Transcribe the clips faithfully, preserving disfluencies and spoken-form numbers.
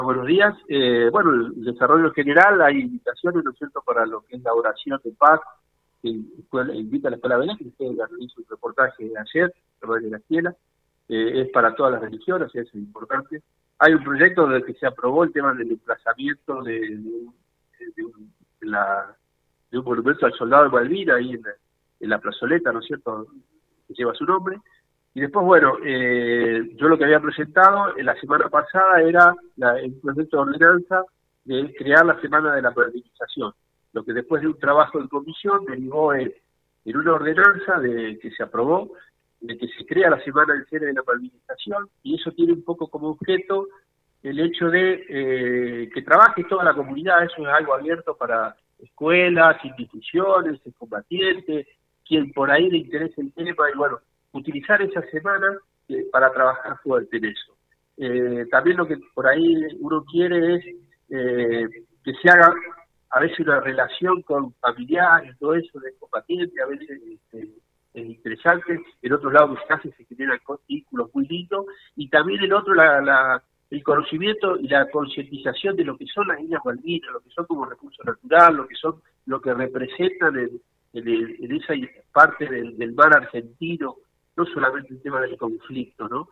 Buenos días. Eh, bueno, el desarrollo general, hay invitaciones, ¿no es cierto?, para lo que es la oración de paz, que invita a la Escuela Belén, que usted hizo un reportaje ayer, de la escuela, eh, es para todas las religiones, eso es importante. Hay un proyecto de que se aprobó el tema del desplazamiento de, de, de, un, de, la, de un monumento al soldado de Malvinas, ahí en la, en la plazoleta, ¿no es cierto?, que lleva su nombre. Y después, bueno, eh, yo lo que había presentado en la semana pasada era la, el proyecto de ordenanza de crear la Semana de la Malvinización, lo que después de un trabajo de comisión derivó en, en una ordenanza de que se aprobó, de que se crea la Semana del Cierre de la Malvinización, y eso tiene un poco como objeto el hecho de eh, que trabaje toda la comunidad. Eso es algo abierto para escuelas, instituciones, combatientes, quien por ahí le interese el tema, y bueno, utilizar esa semana eh, para trabajar fuerte en eso. Eh, también lo que por ahí uno quiere es eh, que se haga a veces una relación con familiares, todo eso de combatientes, a veces este, es interesante. En otros lados casi se generan vínculos muy lindos, y también el otro, la, la, el conocimiento y la concientización de lo que son las Islas Malvinas, lo que son como recurso natural, lo que son, lo que representan en, en, en esa parte del, del mar argentino. No solamente el tema del conflicto, ¿no?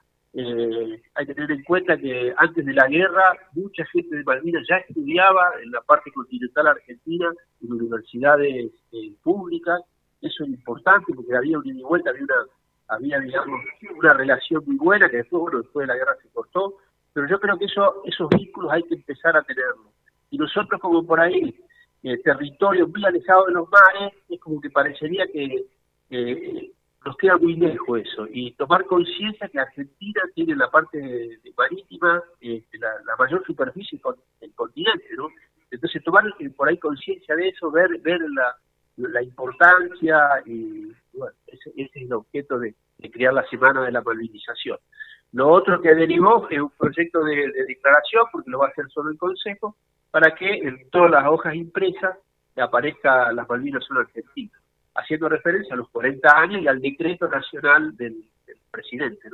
Eh, hay que tener en cuenta que antes de la guerra mucha gente de Malvinas ya estudiaba en la parte continental argentina, en universidades eh, públicas. Eso es importante porque había un ida y vuelta, había, una, había digamos, una relación muy buena que después, bueno, después de la guerra se cortó, pero yo creo que eso, esos vínculos hay que empezar a tenerlos. Y nosotros, como por ahí, eh, territorio muy alejado de los mares, es como que parecería que eh, nos queda muy lejos eso, y tomar conciencia que Argentina tiene la parte de, de marítima, eh, la, la mayor superficie con el continente, ¿no? Entonces tomar eh, por ahí conciencia de eso, ver ver la, la importancia, y bueno, ese, ese es el objeto de, de crear la Semana de la Malvinización. Lo otro que derivó es un proyecto de, de declaración, porque lo va a hacer solo el Consejo, para que en todas las hojas impresas aparezca las Malvinas son argentinas, haciendo referencia a los cuarenta años y al decreto nacional del, del presidente, ¿no?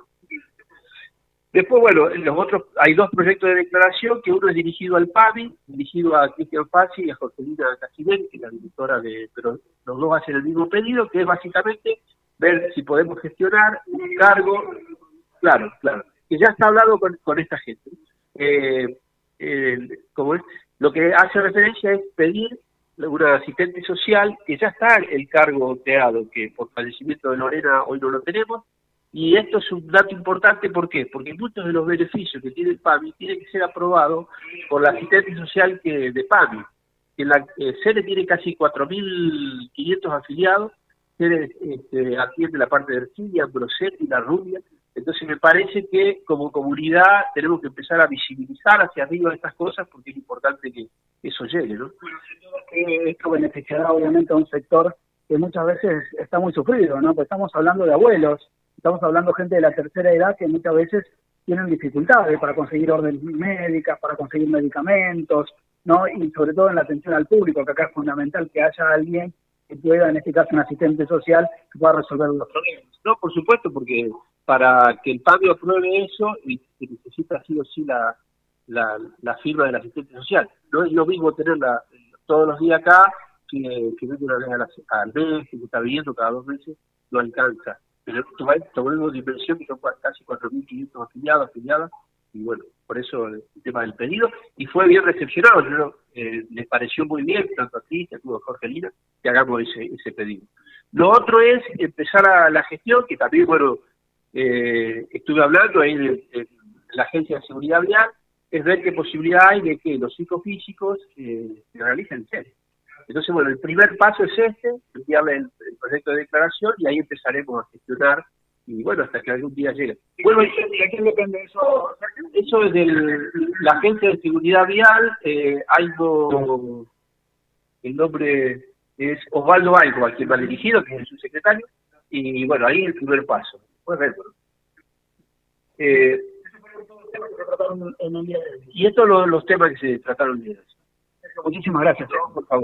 Después, bueno, los otros, hay dos proyectos de declaración, que uno es dirigido al PAMI, dirigido a Cristian Fassi y a Jorgelina Casibel, que es la directora de, pero los dos hacen el mismo pedido, que es básicamente ver si podemos gestionar un cargo, claro, claro, que ya está hablado con, con esta gente. Eh, eh, como es, lo que hace referencia es pedir una asistente social, que ya está el cargo creado, que por fallecimiento de Lorena hoy no lo tenemos, y esto es un dato importante. ¿Por qué? Porque muchos de los beneficios que tiene el PAMI tienen que ser aprobados por la asistente social que de PAMI, que la eh, SERE tiene casi cuatro mil quinientos afiliados. SERE este, atiende la parte de Ercilia, Broset y La Rubia. Entonces me parece que como comunidad tenemos que empezar a visibilizar hacia arriba estas cosas, porque es importante que eso llegue, ¿no? Que esto beneficiará obviamente a un sector que muchas veces está muy sufrido, ¿no? Pues estamos hablando de abuelos, estamos hablando de gente de la tercera edad que muchas veces tienen dificultades para conseguir órdenes médicas, para conseguir medicamentos, ¿no? Y sobre todo en la atención al público, que acá es fundamental que haya alguien que pueda, en este caso un asistente social, que pueda resolver los problemas. No, por supuesto, porque para que el PAMI apruebe eso, se necesita sí o sí la, la, la firma del asistente social. No es lo mismo tenerla todos los días acá, que, que venga una vez a la, al mes, que está viviendo cada dos meses, no alcanza. Pero tomemos dimensión que son casi cuatro mil quinientos afiliados, afiliadas, y bueno, por eso el, el tema del pedido, y fue bien recepcionado. Yo, eh, les pareció muy bien, tanto a Cristian como a Jorgelina, que hagamos ese, ese pedido. Lo otro es empezar a la gestión, que también, bueno, eh, estuve hablando ahí de, de la Agencia de Seguridad Vial, es ver qué posibilidad hay de que los psicofísicos eh, se realicen seres. Entonces, bueno, el primer paso es este, enviarle el, el proyecto de declaración, y ahí empezaremos a gestionar, y bueno, hasta que algún día llegue. Bueno, ¿y a quién depende eso? Eso es de la Agencia de Seguridad Vial. eh, algo, el nombre es Osvaldo Algo, al quien va dirigido, que es su secretario, y bueno, ahí el primer paso. Después ver, bueno. Eh, y estos son los, los temas que se trataron el día de hoy. Muchísimas gracias. Por favor.